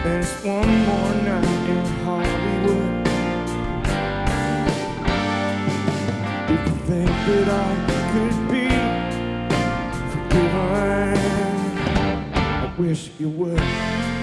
And it's one more night in Hollywood. If you think that I could be forgiven, I wish you would.